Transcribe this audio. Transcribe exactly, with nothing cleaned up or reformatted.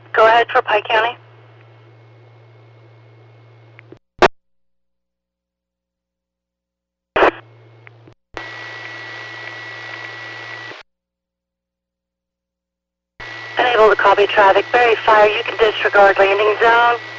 Go ahead for Pike County. Unable to copy traffic. Berry Fire, you can disregard landing zone.